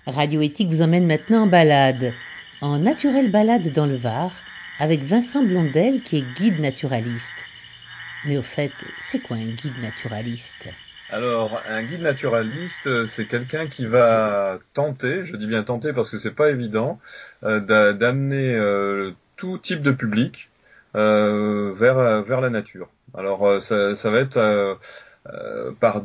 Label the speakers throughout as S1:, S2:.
S1: Radio Éthique vous emmène maintenant en balade, en naturelle balade dans le Var, avec Vincent Blondel qui est guide naturaliste. Mais au fait, c'est quoi un guide naturaliste ?
S2: Alors, un guide naturaliste, c'est quelqu'un qui va tenter, je dis bien tenter parce que c'est pas évident, d'amener tout type de public vers la nature. Alors, ça va être par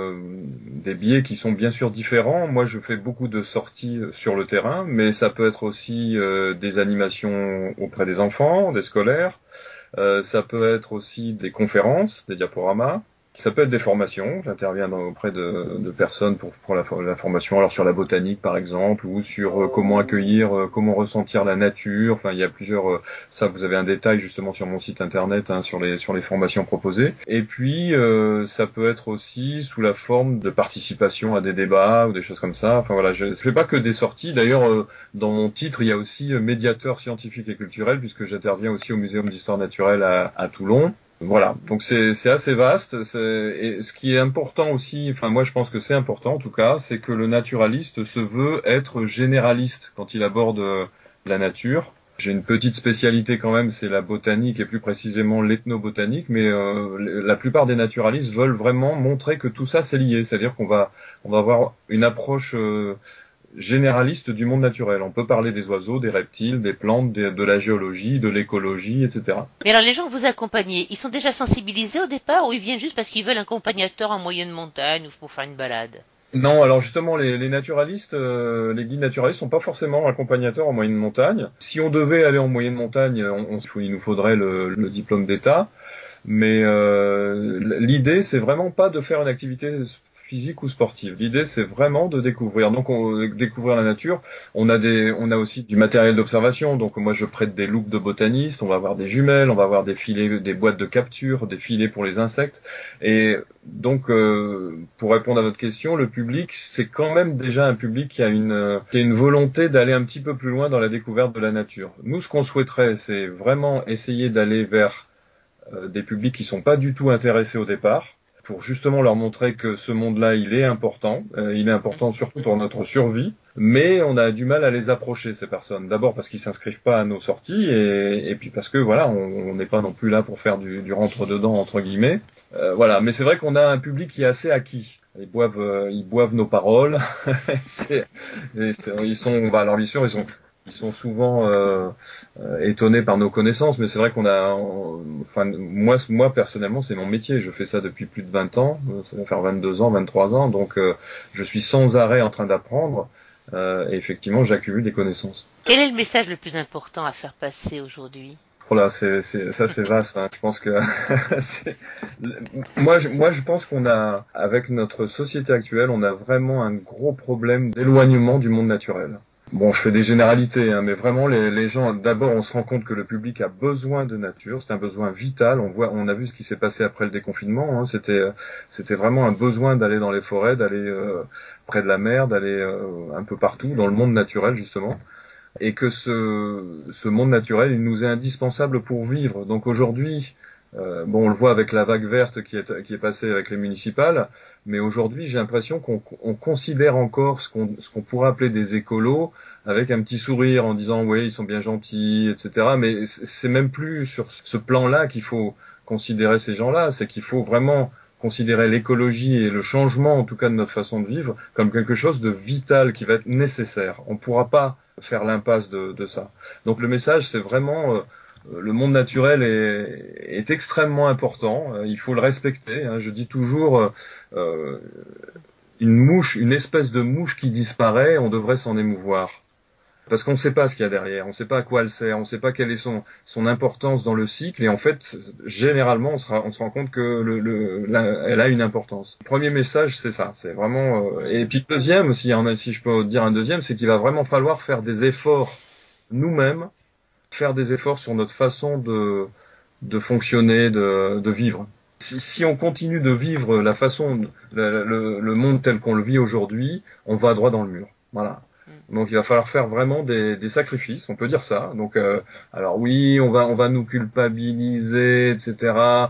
S2: des biais qui sont bien sûr différents. Moi, je fais beaucoup de sorties sur le terrain, mais ça peut être aussi des animations auprès des enfants, des scolaires. Ça peut être aussi des conférences, des diaporamas. Ça peut être des formations. J'interviens auprès de personnes pour la formation, alors sur la botanique par exemple, ou sur comment accueillir, comment ressentir la nature. Enfin, il y a plusieurs. Ça, vous avez un détail justement sur mon site internet sur les formations proposées. Et puis, ça peut être aussi sous la forme de participation à des débats ou des choses comme ça. Enfin voilà, je fais pas que des sorties. D'ailleurs, dans mon titre, il y a aussi médiateur scientifique et culturel, puisque j'interviens aussi au Muséum d'histoire naturelle à Toulon. Voilà, donc c'est assez vaste. Et ce qui est important aussi, enfin moi je pense que c'est important en tout cas, c'est que le naturaliste se veut être généraliste quand il aborde la nature. J'ai une petite spécialité quand même, c'est la botanique et plus précisément l'ethnobotanique, mais la plupart des naturalistes veulent vraiment montrer que tout ça c'est lié, c'est-à-dire on va avoir une approche généraliste du monde naturel. On peut parler des oiseaux, des reptiles, des plantes, de la géologie, de l'écologie, etc.
S3: Mais alors les gens que vous accompagnez, ils sont déjà sensibilisés au départ ou ils viennent juste parce qu'ils veulent un accompagnateur en moyenne montagne ou pour faire une balade?
S2: Non, alors justement, les naturalistes, les guides naturalistes sont pas forcément accompagnateurs en moyenne montagne. Si on devait aller en moyenne montagne, il nous faudrait le diplôme d'État. Mais l'idée, c'est vraiment pas de faire une activité physique ou sportive. L'idée, c'est vraiment de découvrir. Donc, découvrir la nature. On a aussi du matériel d'observation. Donc, moi, je prête des loupes de botanistes. On va avoir des jumelles, on va avoir des filets, des boîtes de capture, des filets pour les insectes. Et donc, pour répondre à votre question, le public, c'est quand même déjà un public qui a une volonté d'aller un petit peu plus loin dans la découverte de la nature. Nous, ce qu'on souhaiterait, c'est vraiment essayer d'aller vers des publics qui sont pas du tout intéressés au départ, pour justement leur montrer que ce monde-là, il est important surtout pour notre survie, mais on a du mal à les approcher, ces personnes. D'abord parce qu'ils s'inscrivent pas à nos sorties, et puis parce que voilà, on n'est pas non plus là pour faire du rentre-dedans, entre guillemets. Voilà, mais c'est vrai qu'on a un public qui est assez acquis. Ils boivent nos paroles. Ils sont, bah, alors bien sûr, ils sont souvent étonnés par nos connaissances, mais c'est vrai enfin moi personnellement, c'est mon métier. Je fais ça depuis plus de 20 ans. Ça va faire 22 ans, 23 ans, donc je suis sans arrêt en train d'apprendre. Et effectivement, j'accumule des connaissances.
S3: Quel est le message le plus important à faire passer aujourd'hui?
S2: Voilà, c'est vaste. Hein. Je pense que c'est- moi, je pense qu'on a, avec notre société actuelle, on a vraiment un gros problème d'éloignement du monde naturel. Bon, je fais des généralités, hein, mais vraiment, les gens, d'abord, on se rend compte que le public a besoin de nature. C'est un besoin vital. On a vu ce qui s'est passé après le déconfinement. Hein. C'était vraiment un besoin d'aller dans les forêts, d'aller près de la mer, d'aller un peu partout dans le monde naturel, justement, et que ce monde naturel, il nous est indispensable pour vivre. Donc aujourd'hui, bon, on le voit avec la vague verte qui est passée avec les municipales, mais aujourd'hui, j'ai l'impression qu'on considère encore ce qu'on pourrait appeler des écolos avec un petit sourire en disant oui, ils sont bien gentils, etc. Mais c'est même plus sur ce plan-là qu'il faut considérer ces gens-là, c'est qu'il faut vraiment considérer l'écologie et le changement, en tout cas de notre façon de vivre, comme quelque chose de vital qui va être nécessaire. On ne pourra pas faire l'impasse de ça. Donc le message, c'est vraiment le monde naturel est extrêmement important. Il faut le respecter. Hein. Je dis toujours, une espèce de mouche qui disparaît, on devrait s'en émouvoir. Parce qu'on ne sait pas ce qu'il y a derrière, on ne sait pas à quoi elle sert, on ne sait pas quelle est son importance dans le cycle, et en fait, généralement, on se rend compte que elle a une importance. Le premier message, c'est ça, c'est vraiment. Et puis le deuxième, si je peux dire un deuxième, c'est qu'il va vraiment falloir faire des efforts nous-mêmes, faire des efforts sur notre façon de fonctionner, de vivre. Si on continue de vivre la façon, le monde tel qu'on le vit aujourd'hui, on va droit dans le mur. Voilà. Donc il va falloir faire vraiment des sacrifices, on peut dire ça. Donc alors oui, on va nous culpabiliser, etc.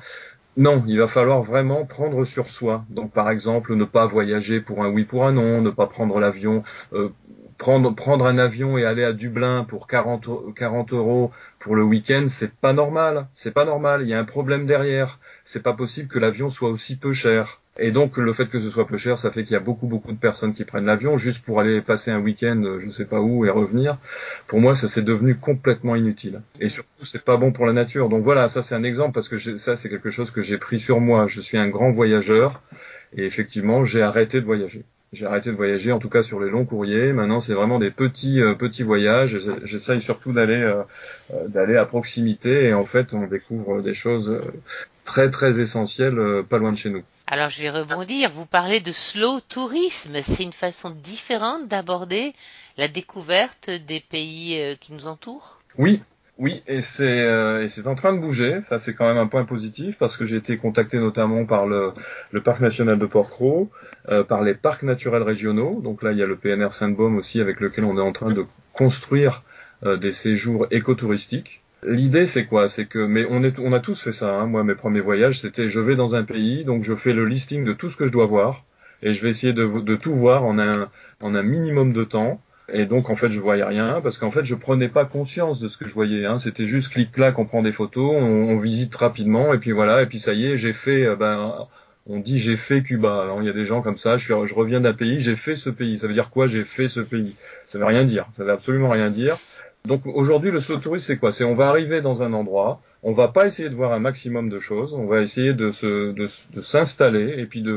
S2: Non, il va falloir vraiment prendre sur soi. Donc, par exemple, ne pas voyager pour un oui, pour un non, ne pas prendre l'avion, euh, prendre un avion et aller à Dublin pour 40 euros pour le week-end, c'est pas normal. C'est pas normal. Il y a un problème derrière. C'est pas possible que l'avion soit aussi peu cher. Et donc, le fait que ce soit peu cher, ça fait qu'il y a beaucoup de personnes qui prennent l'avion juste pour aller passer un week-end, je sais pas où, et revenir. Pour moi, ça c'est devenu complètement inutile. Et surtout, c'est pas bon pour la nature. Donc voilà, ça c'est un exemple parce que ça c'est quelque chose que j'ai pris sur moi. Je suis un grand voyageur et effectivement, j'ai arrêté de voyager. J'ai arrêté de voyager, en tout cas sur les longs courriers. Maintenant, c'est vraiment des petits voyages. J'essaye surtout d'aller à proximité et en fait, on découvre des choses très essentielles pas loin de chez nous.
S3: Alors je vais rebondir, vous parlez de slow tourisme, c'est une façon différente d'aborder la découverte des pays qui nous entourent?
S2: Oui, oui, et c'est en train de bouger. Ça, c'est quand même un point positif parce que j'ai été contacté notamment par le parc national de Porquerolles, par les parcs naturels régionaux. Donc là, il y a le PNR Sainte-Baume aussi avec lequel on est en train de construire des séjours écotouristiques. L'idée, c'est quoi? C'est que, mais on a tous fait ça. Hein. Moi, mes premiers voyages, c'était je vais dans un pays, donc je fais le listing de tout ce que je dois voir et je vais essayer de tout voir en un minimum de temps. Et donc en fait je voyais rien parce qu'en fait je prenais pas conscience de ce que je voyais. Hein. C'était juste clic-clac, on prend des photos, on visite rapidement et puis voilà et puis ça y est j'ai fait. On dit j'ai fait Cuba. Alors il y a des gens comme ça. Je reviens d'un pays, j'ai fait ce pays. Ça veut dire quoi? J'ai fait ce pays. Ça veut rien dire. Ça veut absolument rien dire. Donc aujourd'hui le slow tourisme c'est quoi? C'est on va arriver dans un endroit, on va pas essayer de voir un maximum de choses, on va essayer de s'installer et puis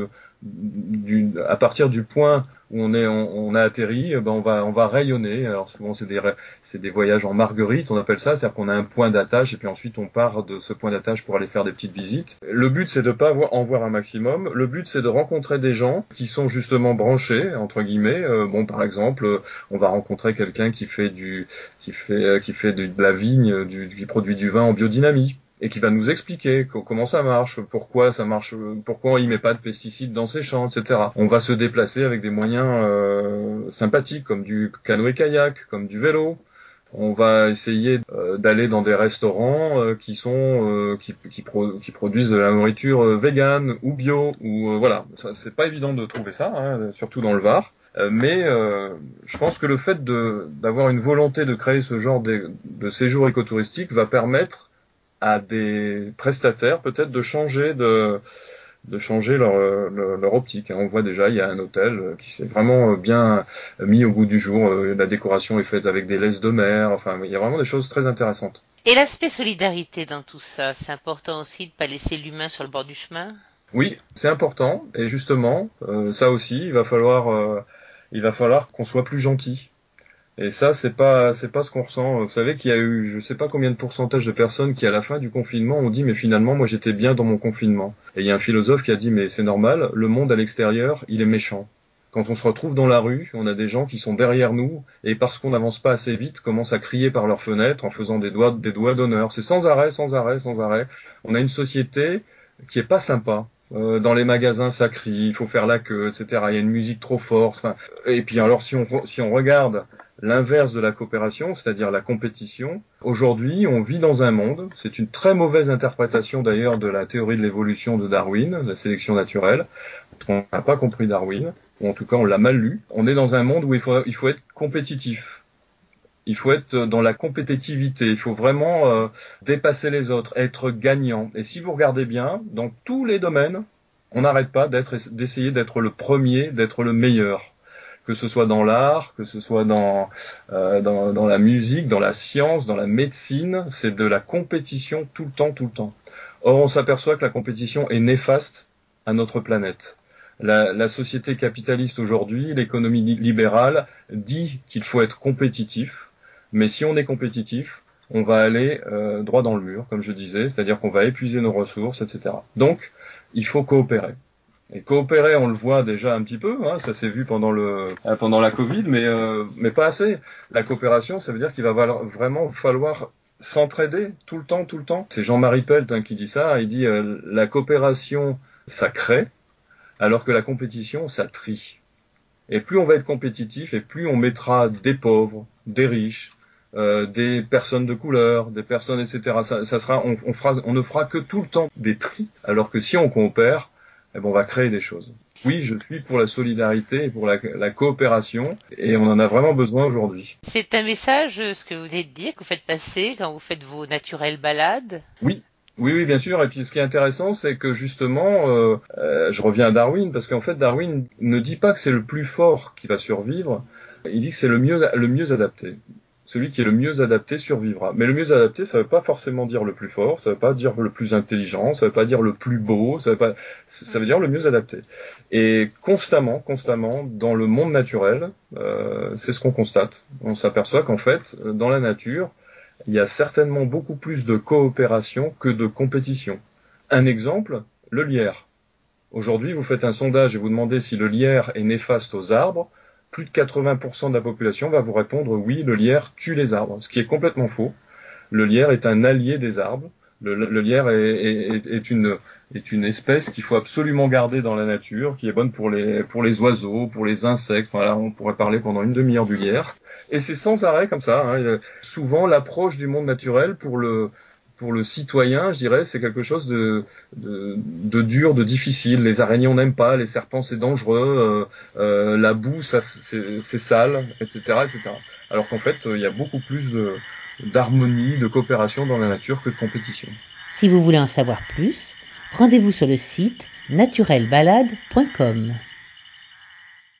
S2: à partir du point où on a atterri, ben on va rayonner. Alors souvent c'est des voyages en marguerite, on appelle ça, c'est-à-dire qu'on a un point d'attache et puis ensuite on part de ce point d'attache pour aller faire des petites visites. Le but c'est de pas en voir un maximum. Le but c'est de rencontrer des gens qui sont justement branchés entre guillemets. Bon par exemple, on va rencontrer quelqu'un qui fait de la vigne, qui produit du vin en biodynamie et qui va nous expliquer comment ça marche, pourquoi il met pas de pesticides dans ses champs, etc. On va se déplacer avec des moyens sympathiques comme du canoë-kayak, comme du vélo. On va essayer d'aller dans des restaurants qui produisent de la nourriture végane ou bio ou voilà. C'est pas évident de trouver ça, hein, surtout dans le Var. Mais je pense que le fait d'avoir une volonté de créer ce genre de séjour écotouristique va permettre à des prestataires peut-être de changer leur optique. On voit déjà, il y a un hôtel qui s'est vraiment bien mis au goût du jour. La décoration est faite avec des laisses de mer. Enfin, il y a vraiment des choses très intéressantes.
S3: Et l'aspect solidarité dans tout ça, c'est important aussi de ne pas laisser l'humain sur le bord du chemin?
S2: Oui, c'est important. Et justement, ça aussi, il va falloir qu'on soit plus gentil. Et ça, c'est pas ce qu'on ressent. Vous savez qu'il y a eu, je sais pas combien de pourcentage de personnes qui, à la fin du confinement, ont dit, mais finalement, moi, j'étais bien dans mon confinement. Et il y a un philosophe qui a dit, mais c'est normal, le monde à l'extérieur, il est méchant. Quand on se retrouve dans la rue, on a des gens qui sont derrière nous, et parce qu'on n'avance pas assez vite, commencent à crier par leurs fenêtres en faisant des doigts d'honneur. C'est sans arrêt, sans arrêt, sans arrêt. On a une société qui est pas sympa. Dans les magasins, ça crie, il faut faire la queue, etc. Il y a une musique trop forte. Enfin, et puis alors, si on regarde l'inverse de la coopération, c'est-à-dire la compétition. Aujourd'hui, on vit dans un monde, c'est une très mauvaise interprétation d'ailleurs de la théorie de l'évolution de Darwin, de la sélection naturelle, parce qu'on n'a pas compris Darwin, ou en tout cas on l'a mal lu. On est dans un monde où il faut être compétitif. Il faut être dans la compétitivité, il faut vraiment dépasser les autres, être gagnant. Et si vous regardez bien, dans tous les domaines, on n'arrête pas d'essayer d'être le premier, d'être le meilleur, que ce soit dans l'art, que ce soit dans la musique, dans la science, dans la médecine, c'est de la compétition tout le temps, tout le temps. Or, on s'aperçoit que la compétition est néfaste à notre planète. La société capitaliste aujourd'hui, l'économie libérale, dit qu'il faut être compétitif, mais si on est compétitif, on va aller droit dans le mur, comme je disais, c'est-à-dire qu'on va épuiser nos ressources, etc. Donc, il faut coopérer. Et coopérer, on le voit déjà un petit peu, hein, ça s'est vu pendant la Covid, mais pas assez. La coopération, ça veut dire qu'il va vraiment falloir s'entraider tout le temps, tout le temps. C'est Jean-Marie Pelt qui dit ça. Il dit la coopération, ça crée, alors que la compétition, ça trie. Et plus on va être compétitif, et plus on mettra des pauvres, des riches, des personnes de couleur, des personnes, etc. Ça sera, on ne fera que tout le temps des tris, alors que si on coopère, eh ben, on va créer des choses. Oui, je suis pour la solidarité et pour la coopération, et on en a vraiment besoin aujourd'hui.
S3: C'est un message, ce que vous venez de dire, que vous faites passer quand vous faites vos naturelles balades?
S2: Oui. Oui, oui, bien sûr. Et puis, ce qui est intéressant, c'est que justement, je reviens à Darwin, parce qu'en fait, Darwin ne dit pas que c'est le plus fort qui va survivre. Il dit que c'est le mieux adapté. Celui qui est le mieux adapté survivra. Mais le mieux adapté, ça veut pas forcément dire le plus fort, ça veut pas dire le plus intelligent, ça veut pas dire le plus beau, ça veut dire le mieux adapté. Et constamment, dans le monde naturel, c'est ce qu'on constate. On s'aperçoit qu'en fait, dans la nature, il y a certainement beaucoup plus de coopération que de compétition. Un exemple, le lierre. Aujourd'hui, vous faites un sondage et vous demandez si le lierre est néfaste aux arbres. Plus de 80% de la population va vous répondre oui, le lierre tue les arbres, ce qui est complètement faux. Le lierre est un allié des arbres. Le lierre est une espèce qu'il faut absolument garder dans la nature, qui est bonne pour les oiseaux, pour les insectes. Voilà, on pourrait parler pendant une demi-heure du lierre. Et c'est sans arrêt comme ça. Hein. Souvent, l'approche du monde naturel pour le citoyen, je dirais, c'est quelque chose de dur, de difficile. Les araignées, on n'aime pas. Les serpents, c'est dangereux. La boue, ça, c'est sale, etc., etc. Alors qu'en fait, il y a beaucoup plus d'harmonie, de coopération dans la nature que de compétition.
S1: Si vous voulez en savoir plus, rendez-vous sur le site naturelbalade.com.